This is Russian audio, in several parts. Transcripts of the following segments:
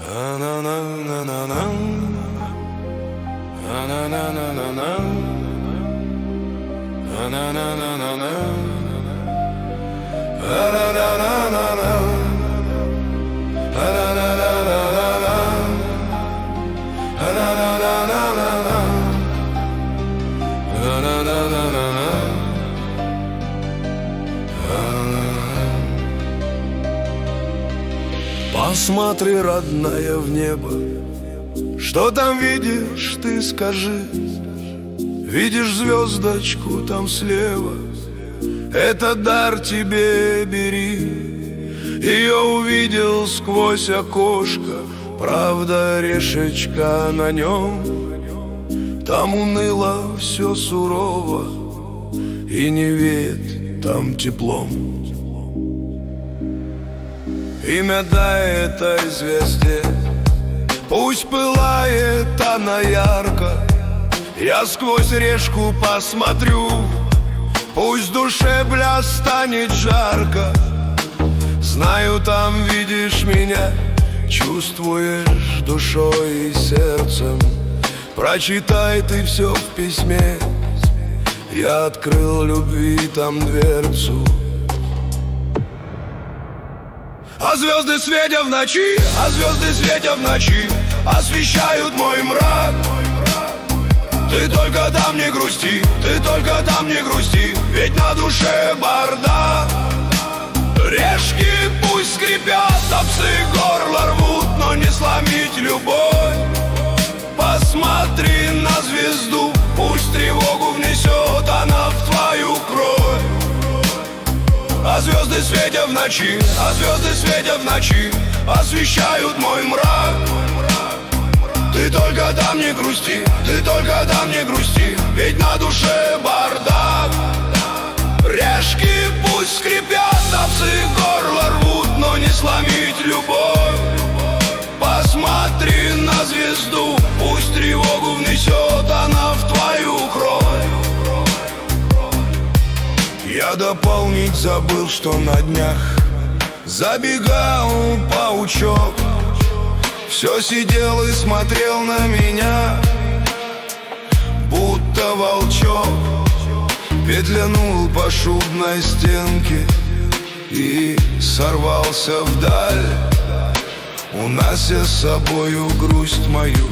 Посмотри, родная, в небо. Что там видишь, ты скажи. Видишь звездочку там слева? Это дар тебе, бери. Ее увидел сквозь окошко. Правда, решечка на нем. Там уныло, все сурово, и не веет там теплом. Имя дай этой звезде, пусть пылает она ярко. Я сквозь решку посмотрю, пусть в душе бля станет жарко. Знаю, там видишь меня, чувствуешь душой и сердцем. Прочитай ты все в письме. Я открыл любви там дверцу. А звезды светят в ночи, а звезды светят в ночи, освещают мой мрак. Ты только там не грусти, ты только там не грусти, ведь на душе бардак. Решки пусть скрипят, а псы горло рвут, но не сломить любовь. Посмотри на звезду, пусть тревогу внесет она в твою кровь. А звезды светят в ночи, а звезды светят в ночи, освещают мой мрак. Ты только там не грусти, ты только там не грусти, ведь на душе бардак. Решки пусть скрипят, а псы горло рвут, но не сломить любовь. Посмотри на звезду, пусть тревогу внесет она в твою кровь. Я дополнить забыл, что на днях забегал паучок. Все сидел и смотрел на меня, будто волчок. Петлянул по шубной стенке и сорвался вдаль, унося с собою грусть мою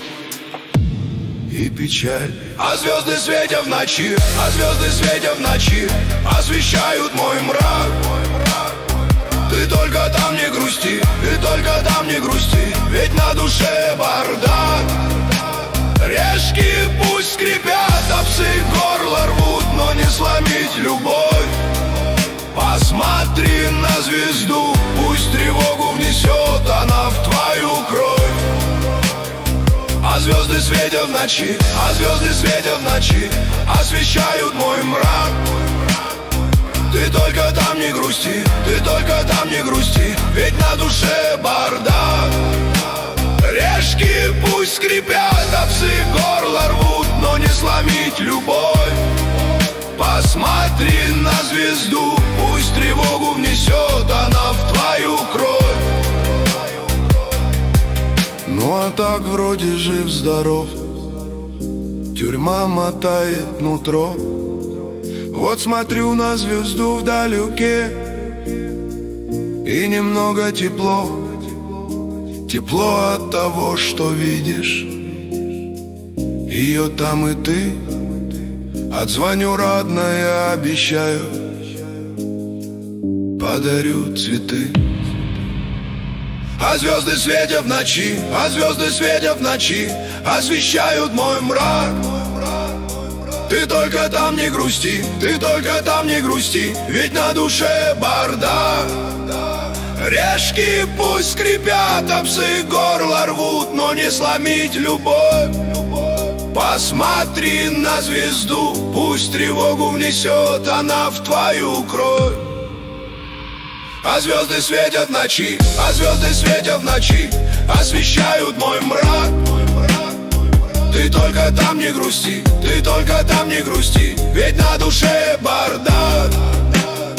и печаль. А звезды светят в ночи, а звезды светят в ночи, освещают мой мрак. Ты только там не грусти, ты только там не грусти, ведь на душе бардак. Решки пусть скрипят, а псы горло рвут, но не сломить любовь. Посмотри на звезду, пусть тревогу внесет она в твою кровь. А звезды светят в ночи, а звезды светят в ночи, освещают мой мрак. Ты только там не грусти, ты только там не грусти, ведь на душе бардак. Решки пусть скрипят, а псы горло рвут, но не сломить любовь. Посмотри на звезду, пусть тревогу внесет она в твою кровь. Ну а так вроде жив-здоров, тюрьма мотает нутро. Вот смотрю на звезду вдалеке, и немного тепло. Тепло от того, что видишь ее там и ты. Отзвоню, родная, обещаю, подарю цветы. А звезды светят в ночи, а звезды светят в ночи, освещают мой мрак. Ты только там не грусти, ты только там не грусти, ведь на душе бардак. Решки пусть скрипят, а псы горло рвут, но не сломить любовь. Посмотри на звезду, пусть тревогу внесет она в твою кровь. А звезды светят в ночи, а звезды светят в ночи, освещают мой мрак. Ты только там не грусти, ты только там не грусти, ведь на душе бардак.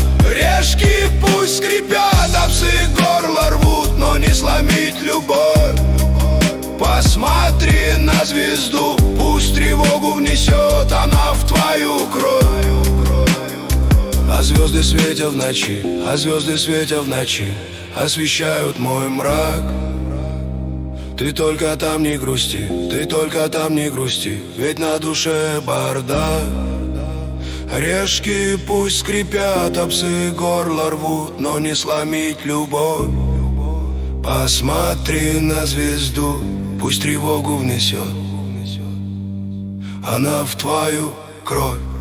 Решки пусть скрипят, а псы горло рвут, но не сломить любовь. Посмотри на звезду, пусть тревогу внесет она в твою кровь. А звезды светят в ночи, а звезды светят в ночи, освещают мой мрак. Ты только там не грусти, ты только там не грусти, ведь на душе бардак. Орешки пусть скрипят, а псы горло рвут, но не сломить любовь. Посмотри на звезду, пусть тревогу внесет она в твою кровь.